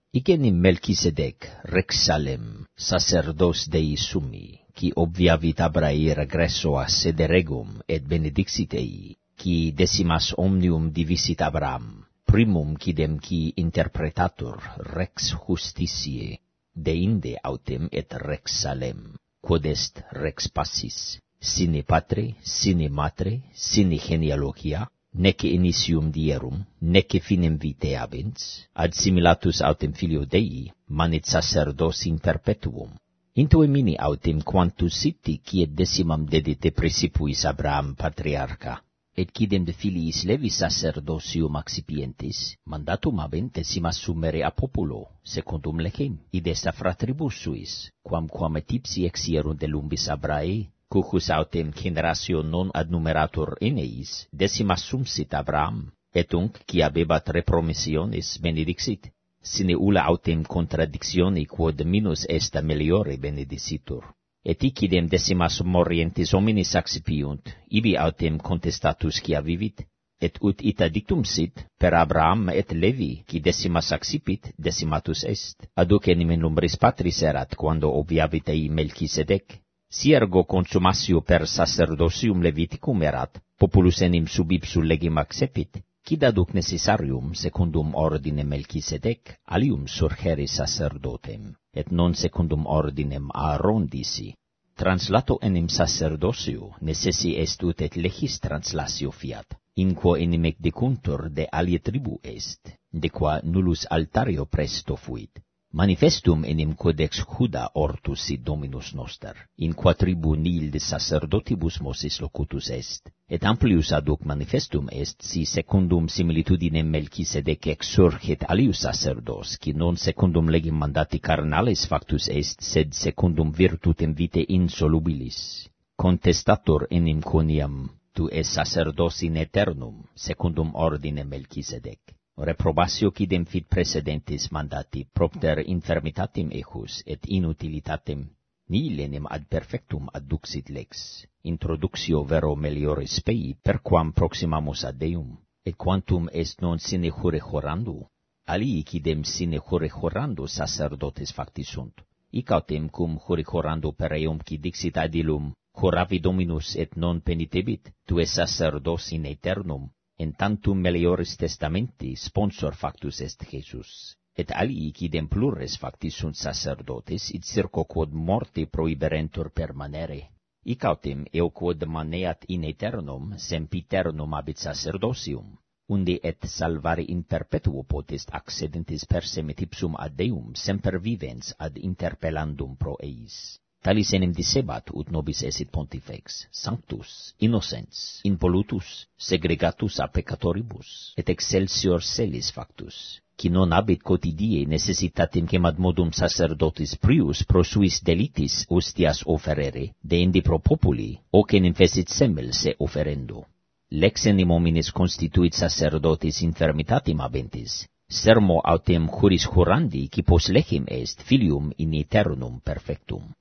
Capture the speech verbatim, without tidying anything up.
Ikenim Melchisedec, rex Salem, sacerdos Dei summi, qui obviavit Abrae regresso a sede regum et benedixit ei, qui decimas omnium divisit Abraham, primum quidem qui interpretatur rex justitiae, deinde autem et rex Salem, quod est rex passis, sine patre, sine matre, sine genealogia, nec initium dierum, nec finem vitae habens, ad similatus autem filio Dei, manit sacerdos in perpetuum. Into emini autem quantus siti, quiet decimam dedite precipuis Abraham patriarcha, et quidem de filiis Levi sacerdosium accipientis, mandatum habent decimas sumere a populo, secundum lecem, id est a fratribus suis, quam quam et ipsi exierunt de lumbis Abrae, cucus autem generatio non adnumeratur eneis, decimas sumsit Abraham, et unc, qui habebat repromissiones, benedixit, sine ulla autem contradictione quod minus est a meliore benedicitur. Et icidem decimas morientis hominis accipiunt, ibi autem contestatus quia vivit, et ut ita dictum sit, per Abraham et Levi, qui decimas accipit, decimatus est, aduc enim in lumbris patris erat, quando obviavit ei Melchisedec. Si ergo consumatio per sacerdosium Leviticum erat, populus enim sub ipsu legem accepit, quid aduc necessarium, secundum ordine Melchisedec, alium surgere sacerdotem, et non secundum ordinem Aaron disi. Translato enim sacerdotio necessi est ut et legis translatio fiat, in quo enim ec decuntur de alie tribu est, de qua nullus altario presto fuit. Manifestum enim codex Juda ortus sit Dominus noster, in qua tribu nihil de sacerdotibus Moses locutus est, et amplius aduc manifestum est si secundum similitudinem Melchisedec exsurget alius sacerdos, qui non secundum legem mandati carnales factus est, sed secundum virtutem vitae insolubilis. Contestator enim quoniam, tu es sacerdos in aeternum, secundum ordine Melchisedec. Reprobatio quidem fit precedentes mandati propter infirmitatem ejus et inutilitatem, nihil enim ad perfectum adduxit lex. Introductio vero meliore spei, per quam proximamus ad Deum, et quantum est non sine jure jorando, alii quidem sine jure jorando sacerdotes facti sunt. Ic autem cum jure jorando per eum qui dixit ad illum, joravi Dominus et non penitebit, tu es sacerdos in aeternum, en tantum melioris testamenti sponsor factus est Jesus, et alii quidem plures facti sunt sacerdotes, id circo quod morte prohiberentur permanere. Ic autem eo quod maneat in aeternum, sempiternum habit sacerdosium, unde et salvare in perpetuo potest accedentis per sem et ipsum ad Deum semper vivens ad interpellandum pro eis. Talis enim dicebat ut nobis esit pontifex, sanctus, innocens, impolutus, segregatus a peccatoribus, et excelsior celis factus, qui non habit quotidie necessitatem quem ad modum sacerdotis prius pro suis delitis ostias oferere, deindi pro populi, hoc enim fecit semel se oferendo. Lex enim hominis constituit sacerdotis infirmitatem habentis, sermo autem juris jurandi qui post lecem est filium in aeternum perfectum.